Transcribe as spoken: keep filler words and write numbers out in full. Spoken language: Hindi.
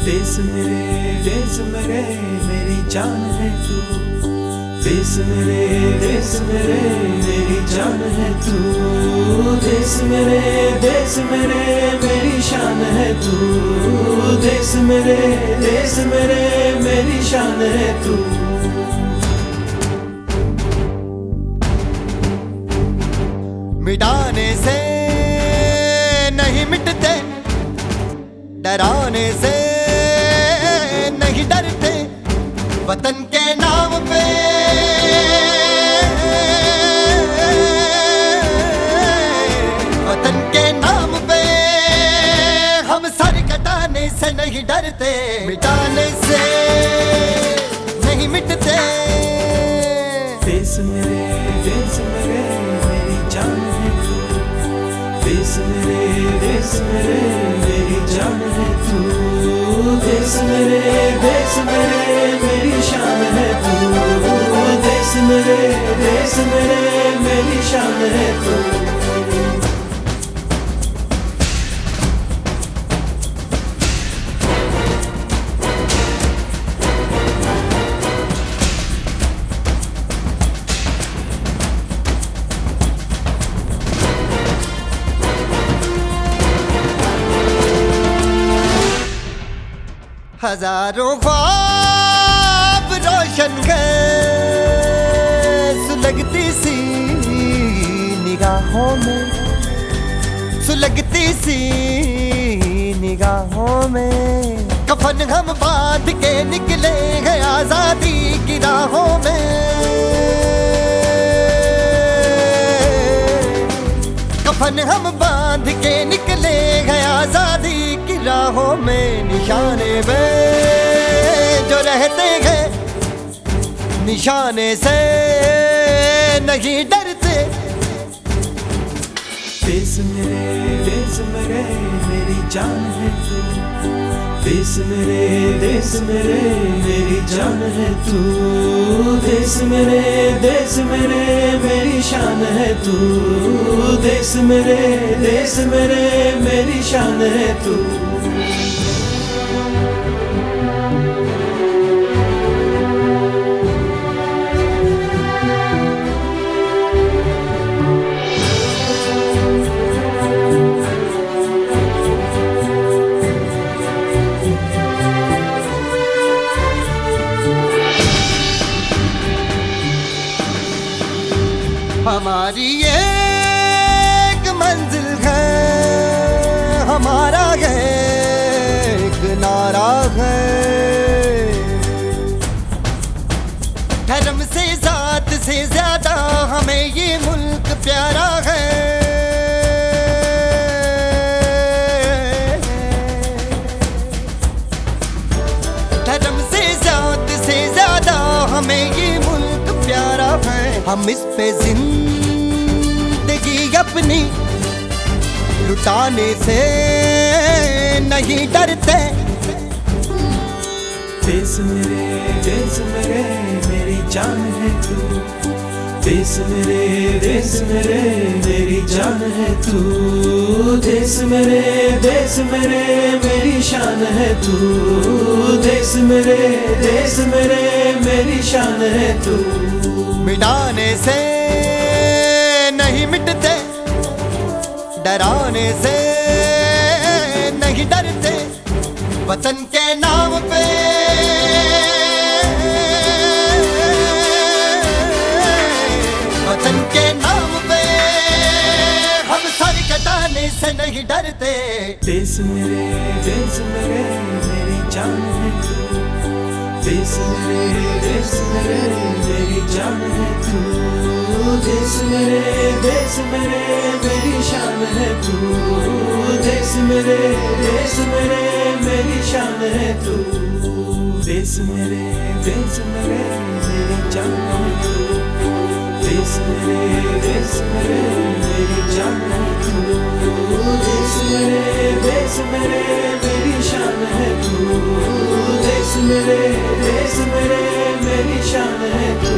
देश मेरे देश मेरे मेरी जान है तू। देश मेरे देश मेरे मेरी जान है तू। देश मेरे देश मेरे मेरी शान है तू। देश मेरे देश मेरे मेरी शान है तू। मिटाने से नहीं मिटते, डराने से नहीं डरते, वतन के नाम पे वतन के नाम पे हम सर कटाने से नहीं डरते, मिटाने से नहीं मिटते। देश मेरे देश मेरे मेरी जान है तू। देश मेरे देश मेरे मेरी जान है तू। देश मेरे देश मेरे मेरी शान है तू। देश मेरे देश मेरे मेरी शान है तू। हजारों ख्वाब रोशन गए सुलगती सी निगाहों में, सुलगती सी निगाहों में। कफन हम बांध के निकले हैं आजादी की राहों में। कफन हम बांध के निकले हैं आजादी की राहों में। निशाने पे जो रहते हैं निशाने से नहीं डरते। देश मेरे देश मेरे मेरी जान है तू। देश मेरे देश मेरे मेरी जान है तू। देश मेरे देश मेरे मेरी शान है तू। देश मेरे देश मेरे मेरी शान है तू। हमारी एक मंजिल है, हमारा एक नारा है। धर्म से जात से ज्यादा हमें ये मुल्क प्यारा है। धर्म से जात से ज्यादा हमें ये मुल्क प्यारा है। हम इस पे जिंदगी अपनी लुटाने से नहीं डरते। देश मेरे देश मेरे मेरी जान है तू। देश मेरे देश मेरे मेरी जान है तू। देश मेरे देश मेरे मेरी शान है तू। देश मेरे देश मेरे मेरी शान है तू। मिटाने से नहीं मिटते, डराने से नहीं डरते, वतन के नाम पे वतन के नाम पे हम सर कटाने से नहीं डरते। देश मेरे देश मेरे मेरी जान है तू। देश मेरे देश मेरे मेरी जान है तू। देश मेरे देश मेरे मेरी शान है तू। देश मेरे देश मेरे मेरी शान है तू। देश मेरे देश मेरे मेरी जान है तू। देश मेरे देश मेरे मेरी जान है तू। देश मेरे देश मेरे मेरी शान है तू। देश मेरे देश मेरे मेरी शान है तू।